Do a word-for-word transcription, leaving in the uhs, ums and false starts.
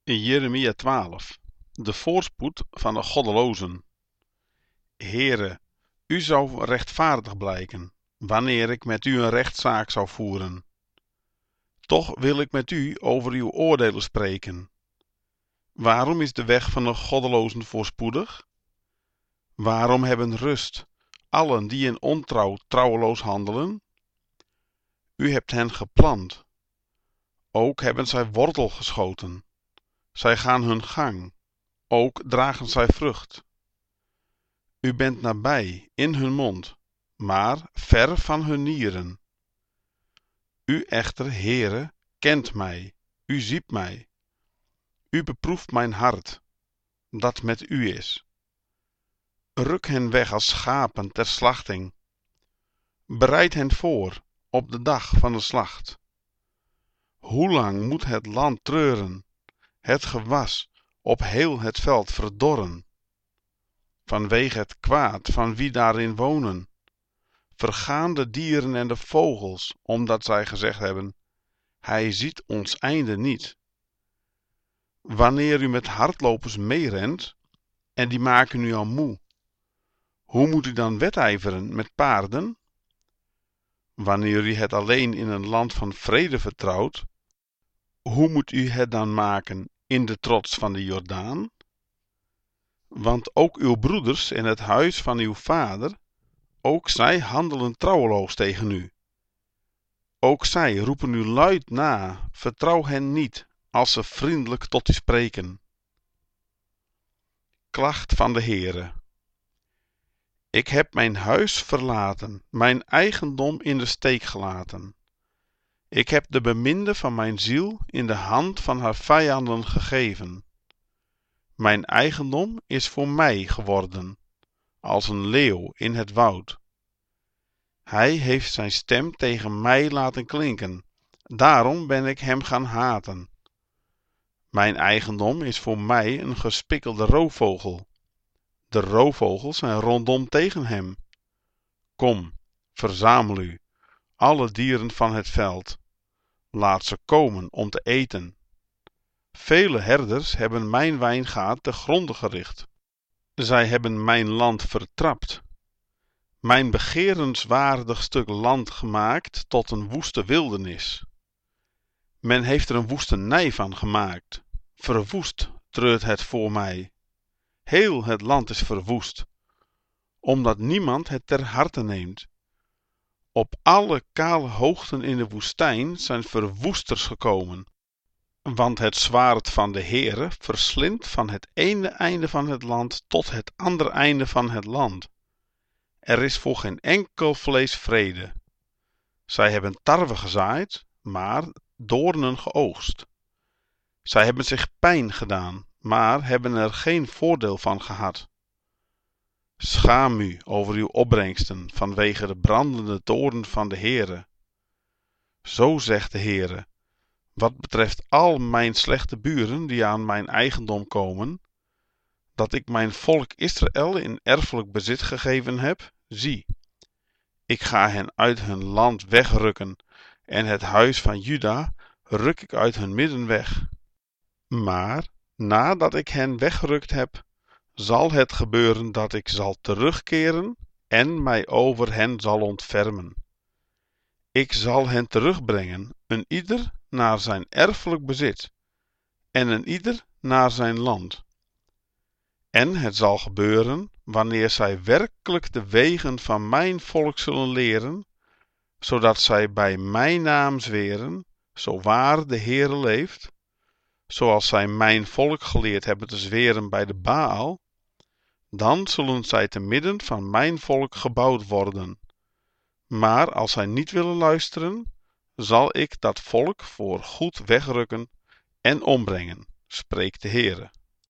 In Jeremia twaalf. De voorspoed van de goddelozen. Heere, u zou rechtvaardig blijken, wanneer ik met u een rechtszaak zou voeren. Toch wil ik met u over uw oordelen spreken. Waarom is de weg van de goddelozen voorspoedig? Waarom hebben rust allen die in ontrouw trouweloos handelen? U hebt hen geplant. Ook hebben zij wortel geschoten. Zij gaan hun gang, ook dragen zij vrucht. U bent nabij in hun mond, maar ver van hun nieren. U echter, Heere, kent mij, u ziet mij. U beproeft mijn hart, dat met u is. Ruk hen weg als schapen ter slachting. Bereid hen voor op de dag van de slacht. Hoe lang moet het land treuren, het gewas op heel het veld verdorren? Vanwege het kwaad van wie daarin wonen. Vergaan de dieren en de vogels, omdat zij gezegd hebben: hij ziet ons einde niet. Wanneer u met hardlopers meerent, en die maken u al moe, hoe moet u dan wedijveren met paarden? Wanneer u het alleen in een land van vrede vertrouwt, hoe moet u het dan maken in de trots van de Jordaan? Want ook uw broeders in het huis van uw vader, ook zij handelen trouweloos tegen u. Ook zij roepen u luid na, vertrouw hen niet, als ze vriendelijk tot u spreken. Klacht van de Heere. Ik heb mijn huis verlaten, mijn eigendom in de steek gelaten. Ik heb de beminde van mijn ziel in de hand van haar vijanden gegeven. Mijn eigendom is voor mij geworden, als een leeuw in het woud. Hij heeft zijn stem tegen mij laten klinken, daarom ben ik hem gaan haten. Mijn eigendom is voor mij een gespikkelde roofvogel. De roofvogels zijn rondom tegen hem. Kom, verzamel u, alle dieren van het veld. Laat ze komen om te eten. Vele herders hebben mijn wijngaard te gronde gericht. Zij hebben mijn land vertrapt. Mijn begerenswaardig stuk land gemaakt tot een woeste wildernis. Men heeft er een woestenij van gemaakt. Verwoest treurt het voor mij. Heel het land is verwoest, omdat niemand het ter harte neemt. Op alle kale hoogten in de woestijn zijn verwoesters gekomen. Want het zwaard van de Heere verslindt van het ene einde van het land tot het andere einde van het land. Er is voor geen enkel vlees vrede. Zij hebben tarwe gezaaid, maar doornen geoogst. Zij hebben zich pijn gedaan, maar hebben er geen voordeel van gehad. Schaam u over uw opbrengsten vanwege de brandende toorn van de Heere. Zo zegt de Heere: wat betreft al mijn slechte buren die aan mijn eigendom komen, dat ik mijn volk Israël in erfelijk bezit gegeven heb, zie, ik ga hen uit hun land wegrukken en het huis van Juda ruk ik uit hun midden weg. Maar nadat ik hen weggerukt heb, zal het gebeuren dat ik zal terugkeren en mij over hen zal ontfermen. Ik zal hen terugbrengen, een ieder naar zijn erfelijk bezit, en een ieder naar zijn land. En het zal gebeuren, wanneer zij werkelijk de wegen van mijn volk zullen leren, zodat zij bij mijn naam zweren, zo waar de Heere leeft, zoals zij mijn volk geleerd hebben te zweren bij de Baal, dan zullen zij te midden van mijn volk gebouwd worden. Maar als zij niet willen luisteren, zal ik dat volk voor goed wegrukken en ombrengen, spreekt de Heere.